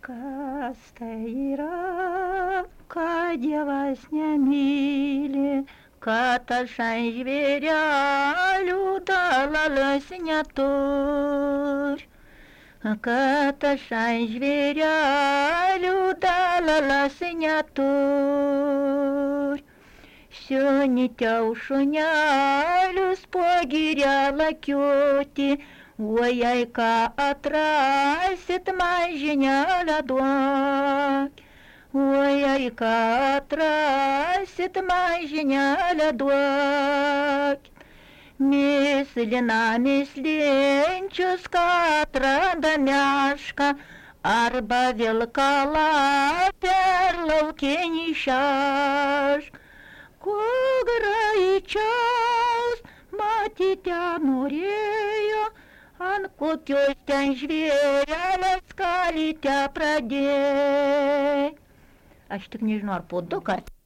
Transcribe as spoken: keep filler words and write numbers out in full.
Kas tai yra, kad Dievas nemyli, kad aš ant žvėrelių dalalas neturi, kad aš ant žvėrelių dalalas neturi. Siuniteu šunelius po girią lakioti, o jei ką atrasit, man žinelę duok. O jei ką atrasit, man žinelę duok. Mislina mislinčius, ką atranda meška, arba vilką per laukinį šešką. Kuo greičiaus matyti norėjo, ant kokios ten žvėrelės kalytę pradėjo. Aš tik nežinau, ar po du kartus.